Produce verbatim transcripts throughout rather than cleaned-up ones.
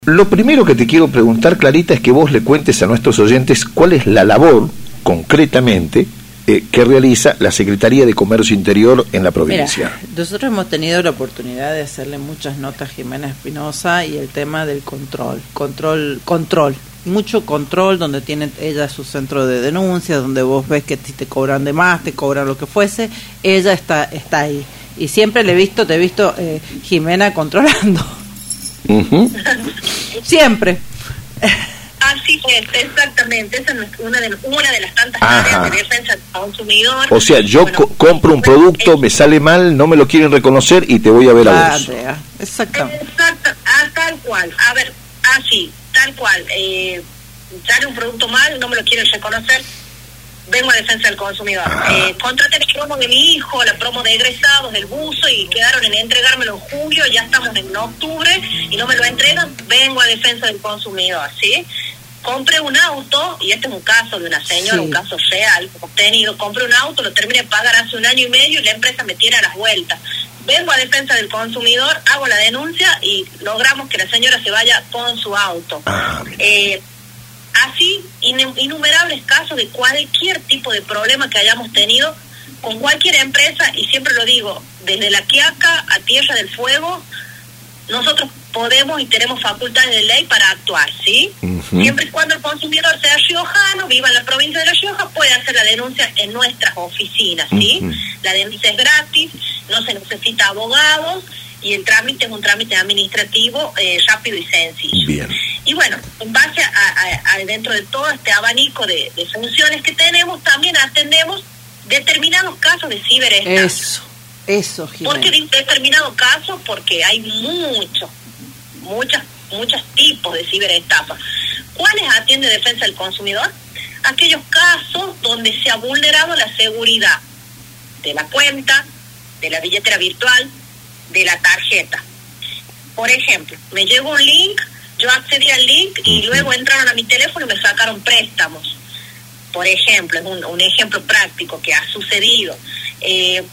Lo primero que te quiero preguntar, Clarita, es que vos le cuentes a nuestros oyentes cuál es la labor, concretamente, eh, que realiza la Secretaría de Comercio Interior en la provincia. Mira, nosotros hemos tenido la oportunidad de hacerle muchas notas a Jimena Espinosa y el tema del control, control, control, mucho control, donde tiene ella su centro de denuncia, donde vos ves que si te cobran de más, te cobran lo que fuese, ella está, está ahí. Y siempre le he visto, te he visto, eh, Jimena, controlando. Uh-huh. Siempre. Así es, exactamente. Esa es una de, una de las tantas tareas de defensa del consumidor. O sea, yo bueno, co compro un producto, me sale mal, no me lo quieren reconocer y te voy a ver a vos. Exactamente. Exacto, ah, tal cual. A ver, así, tal cual. Eh, sale un producto mal, no me lo quieren reconocer, vengo a defensa del consumidor. Eh, contraté la promo de mi hijo, la promo de egresados, del buzo, y quedaron en entregármelo en julio, ya estamos en octubre y no me lo entregan, vengo a defensa del consumidor, ¿sí? Compré un auto, y este es un caso de una señora, sí. Un caso real, obtenido, compré un auto, lo terminé de pagar hace un año y medio y la empresa me tiene a las vueltas. Vengo a defensa del consumidor, hago la denuncia y logramos que la señora se vaya con su auto. Eh, Así, innumerables casos de cualquier tipo de problema que hayamos tenido con cualquier empresa, y siempre lo digo, desde La Quiaca a Tierra del Fuego, nosotros podemos y tenemos facultades de ley para actuar, ¿sí? Uh-huh. Siempre y cuando el consumidor sea riojano, viva en la provincia de La Rioja, puede hacer la denuncia en nuestras oficinas, ¿sí? Uh-huh. La denuncia es gratis, no se necesita abogados, y el trámite es un trámite administrativo eh, rápido y sencillo. Bien. Y bueno, en base a, a, a dentro de todo este abanico de, de funciones que tenemos, también atendemos determinados casos de ciberestafa. Eso, eso, Jimena. ¿Por qué determinados casos? Porque hay muchos, muchas, muchos tipos de ciberestafa. ¿Cuáles atiende Defensa del Consumidor? Aquellos casos donde se ha vulnerado la seguridad de la cuenta, de la billetera virtual, de la tarjeta. Por ejemplo, me llegó un link, yo accedí al link y luego entraron a mi teléfono y me sacaron préstamos. Por ejemplo, es un, un ejemplo práctico que ha sucedido. Eh,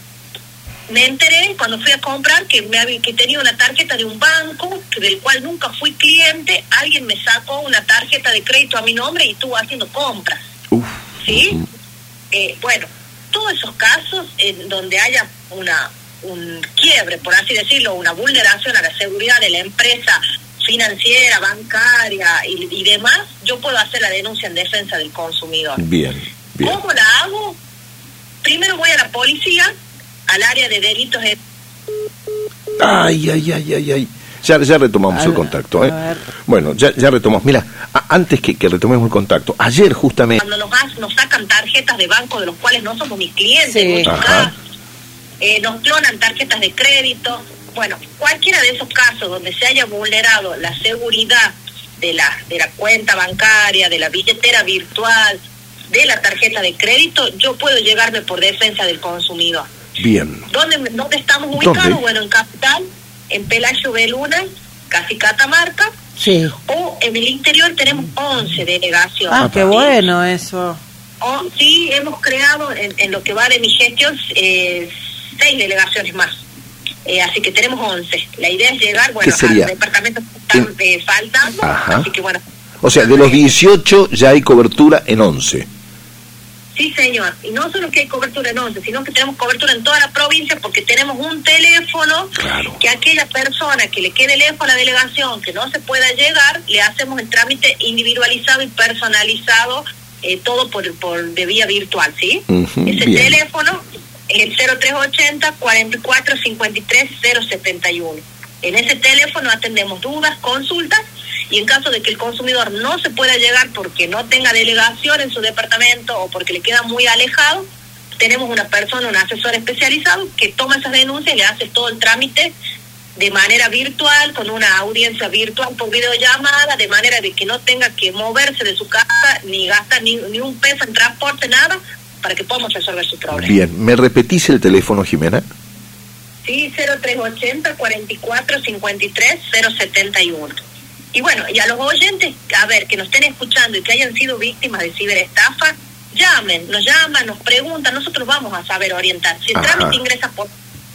me enteré cuando fui a comprar que, me había, que tenía una tarjeta de un banco que, del cual nunca fui cliente. Alguien me sacó una tarjeta de crédito a mi nombre y estuvo haciendo compras. Uf. ¿Sí? Uh-huh. Eh, bueno, todos esos casos en donde haya una un quiebre, por así decirlo, una vulneración a la seguridad de la empresa financiera, bancaria y, y demás, yo puedo hacer la denuncia en defensa del consumidor. Bien, bien. ¿Cómo la hago? Primero voy a la policía, al área de delitos de... Ay, ay, ay, ay, ay. Ya, ya retomamos el contacto, ¿eh? Bueno, ya, ya retomamos. Mira, a, antes que, que retomemos el contacto, ayer justamente... Cuando nos, nos sacan tarjetas de banco de los cuales no somos mis clientes, sí. En muchos casos, Eh, nos clonan tarjetas de crédito. Bueno, cualquiera de esos casos donde se haya vulnerado la seguridad de la de la cuenta bancaria, de la billetera virtual, de la tarjeta de crédito, yo puedo llegarme por defensa del consumidor. Bien. ¿Dónde, dónde estamos ubicados? ¿Dónde? Bueno, en Capital, en Pelagio Beluna, casi Catamarca. Sí. O en el interior tenemos once delegaciones. Ah, qué bueno eso. O, sí, hemos creado en, en lo que va de mi gestión eh, seis delegaciones más, eh, así que tenemos once. La idea es llegar, bueno, al departamento que están eh, faltando. Ajá. Así que bueno. O sea, de los dieciocho ya hay cobertura en once. Sí, señor, y no solo que hay cobertura en once, sino que tenemos cobertura en toda la provincia, porque tenemos un teléfono, claro, que a aquella persona que le quede lejos a la delegación, que no se pueda llegar, le hacemos el trámite individualizado y personalizado, eh, todo por, por de vía virtual, ¿sí? Uh-huh, ese bien. Teléfono es el cero tres ochenta, cuarenta y cuatro, cincuenta y tres, cero setenta y uno. En ese teléfono atendemos dudas, consultas, y en caso de que el consumidor no se pueda llegar porque no tenga delegación en su departamento o porque le queda muy alejado, tenemos una persona, un asesor especializado que toma esas denuncias y le hace todo el trámite de manera virtual, con una audiencia virtual por videollamada, de manera de que no tenga que moverse de su casa, ni gastar ni, ni un peso en transporte, nada, para que podamos resolver su problema. Bien, ¿me repetís el teléfono, Jimena? Sí, cero tres ochenta, cuarenta y cuatro, cincuenta y tres, cero setenta y uno. Y bueno, y a los oyentes, a ver, que nos estén escuchando y que hayan sido víctimas de ciberestafa, llamen, nos llaman, nos preguntan, nosotros vamos a saber orientar. Si el Ajá. trámite ingresa por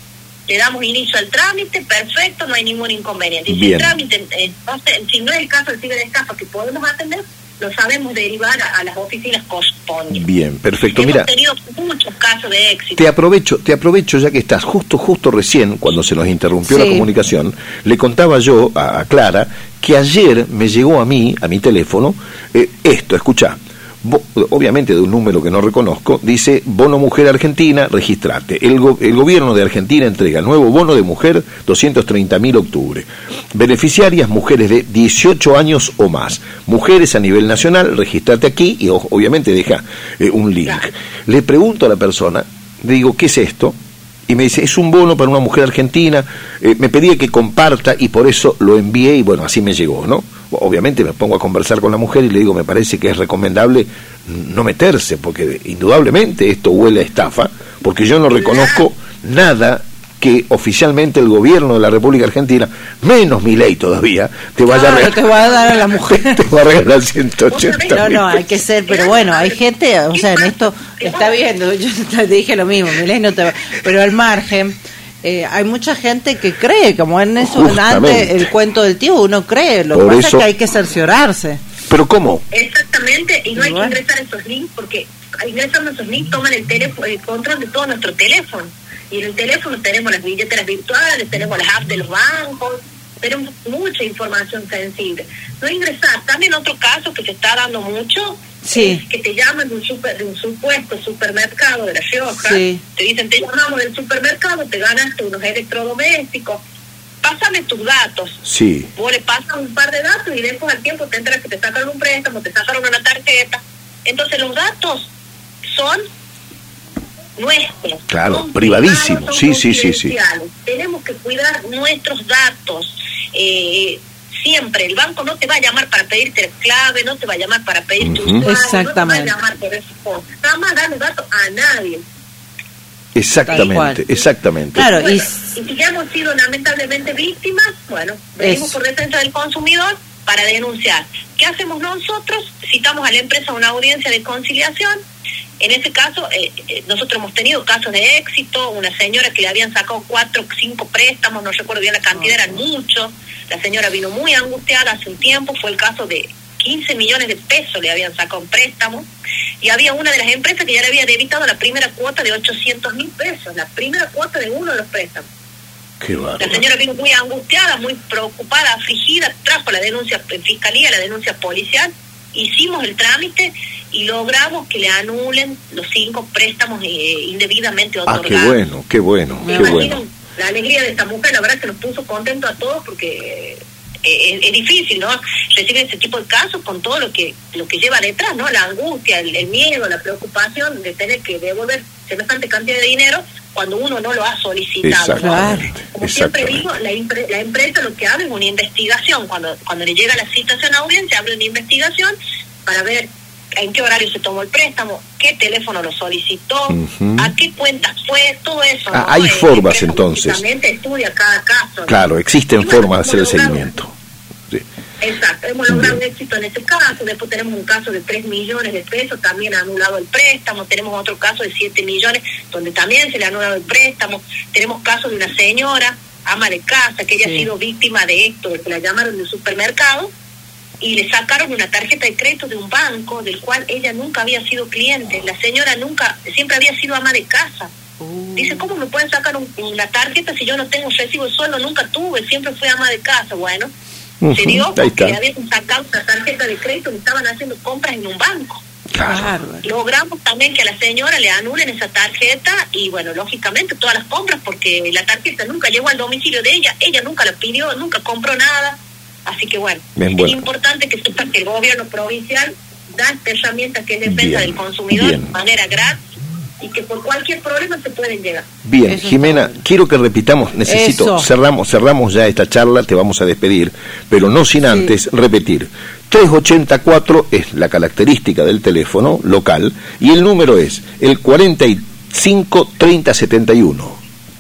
le damos inicio al trámite, perfecto, no hay ningún inconveniente. Y si el trámite, eh, no sé, si no es el caso de ciberestafa que podemos atender, lo sabemos derivar a, a las oficinas correspondientes. Bien, perfecto. Hemos Mira, tenido muchos casos de éxito. Te aprovecho, te aprovecho ya que estás justo, justo recién, cuando se nos interrumpió sí. la comunicación, le contaba yo a, a Clara que ayer me llegó a mí, a mi teléfono, eh, esto, escuchá. Obviamente de un número que no reconozco, dice bono mujer argentina, registrate. El, go el gobierno de Argentina entrega nuevo bono de mujer, doscientos treinta mil octubre. Beneficiarias, mujeres de dieciocho años o más. Mujeres a nivel nacional, registrate aquí y obviamente deja eh, un link. Claro. Le pregunto a la persona, le digo, ¿qué es esto? Y me dice, es un bono para una mujer argentina, eh, me pedía que comparta y por eso lo envié y bueno, así me llegó, ¿no? Obviamente me pongo a conversar con la mujer y le digo, me parece que es recomendable no meterse, porque indudablemente esto huele a estafa, porque yo no reconozco nada que oficialmente el gobierno de la República Argentina, menos mi ley todavía, te vaya claro, a regalar, te va a dar a la mujer. Te va a regalar ciento ochenta. No, no, hay que ser, pero bueno, hay gente, o sea, en esto está viendo, yo te dije lo mismo, mi ley no te va, pero al margen, eh, hay mucha gente que cree, como en eso, justamente. Antes el cuento del tío, uno cree, lo Por que pasa eso, es que hay que cerciorarse. ¿Pero cómo? Exactamente, y no hay bueno. que ingresar esos links, porque ingresando esos links toman el, teléfono, el control de todo nuestro teléfono. Y en el teléfono tenemos las billeteras virtuales, tenemos las apps de los bancos, tenemos mucha información sensible. No ingresar. También otro caso que se está dando mucho, sí. es que te llaman de un, super, de un supuesto supermercado de La Rioja, sí. te dicen, te llamamos del supermercado, te ganaste unos electrodomésticos, pásame tus datos. Sí. Vos le pasas un par de datos y después al tiempo te enteras que te sacaron un préstamo, te sacaron una tarjeta. Entonces los datos son nuestros. Claro, son privadísimos. privados, Sí, son sí, sí, sí. Tenemos que cuidar nuestros datos. Eh, siempre, el banco no te va a llamar para pedirte la clave, no te va a llamar para pedirte uh-huh. un usuario, exactamente. no te va a llamar por eso. Jamás darle datos a nadie. Exactamente, exactamente. Claro, bueno, y... y si ya hemos sido lamentablemente víctimas, bueno, venimos por defensa del consumidor para denunciar. ¿Qué hacemos nosotros? Citamos a la empresa a una audiencia de conciliación. En ese caso, eh, eh, nosotros hemos tenido casos de éxito, una señora que le habían sacado cuatro o cinco préstamos, no recuerdo bien la cantidad, eran muchos. La señora vino muy angustiada hace un tiempo, fue el caso de quince millones de pesos le habían sacado un préstamo, y había una de las empresas que ya le había debitado la primera cuota de ochocientos mil pesos, la primera cuota de uno de los préstamos. Qué bárbaro. La señora vino muy angustiada, muy preocupada, afligida, trajo la denuncia en fiscalía, la denuncia policial, hicimos el trámite y logramos que le anulen los cinco préstamos eh, indebidamente otorgados. Ah, qué bueno, qué bueno, Me qué imagino bueno. La alegría de esta mujer, la verdad que nos puso contentos a todos porque eh, es, es difícil, ¿no? Recibir este tipo de casos con todo lo que lo que lleva detrás, ¿no? La angustia, el, el miedo, la preocupación de tener que devolver semejante cantidad de dinero cuando uno no lo ha solicitado. Exactamente, ¿no? Como exactamente. siempre digo, la, impre, la empresa lo que abre es una investigación. Cuando cuando le llega la citación a audiencia, abre una investigación para ver en qué horario se tomó el préstamo, qué teléfono lo solicitó, uh-huh. a qué cuentas fue, todo eso. Ah, ¿no? hay eh, formas entonces. Estudia cada caso, ¿no? Claro, existen y bueno, formas de hacer el logrado, seguimiento. Sí. Exacto, hemos logrado un éxito en ese caso. Después tenemos un caso de tres millones de pesos, también ha anulado el préstamo. Tenemos otro caso de siete millones, donde también se le ha anulado el préstamo. Tenemos casos de una señora, ama de casa, que ella sí. ha sido víctima de esto, de que la llamaron del supermercado y le sacaron una tarjeta de crédito de un banco del cual ella nunca había sido cliente. La señora nunca, siempre había sido ama de casa. Uh. Dice, ¿cómo me pueden sacar un, una tarjeta si yo no tengo recibo de sueldo? Nunca tuve, siempre fui ama de casa. Bueno, uh-huh. se dio porque le habían sacado una tarjeta de crédito y estaban haciendo compras en un banco. Claro. Logramos también que a la señora le anulen esa tarjeta y bueno, lógicamente todas las compras, porque la tarjeta nunca llegó al domicilio de ella, ella nunca la pidió, nunca compró nada. Así que bueno, Bien, es bueno. importante que sepan que el gobierno provincial da esta herramienta que es defensa Bien. del consumidor Bien. de manera gratis y que por cualquier problema se pueden llegar. Bien, Eso Jimena, quiero que repitamos, necesito, Eso. cerramos cerramos ya esta charla, te vamos a despedir, pero no sin antes sí. repetir. trescientos ochenta y cuatro es la característica del teléfono local y el número es el cuarenta y cinco treinta setenta y uno.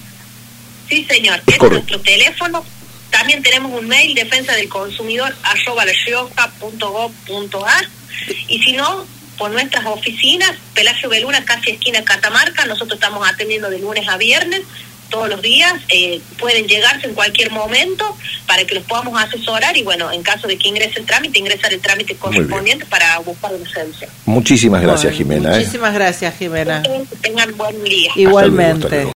Sí, señor, es, es nuestro teléfono. También tenemos un mail, defensa del consumidor arroba larioja punto gob punto ar, y si no, por nuestras oficinas, Pelagio Beluna, casi esquina Catamarca. Nosotros estamos atendiendo de lunes a viernes, todos los días, eh, pueden llegarse en cualquier momento para que los podamos asesorar y bueno, en caso de que ingrese el trámite, ingresar el trámite correspondiente para buscar licencia. Muchísimas gracias, bueno, Jimena. Muchísimas ¿eh? gracias, Jimena. Que tengan buen día. Igualmente.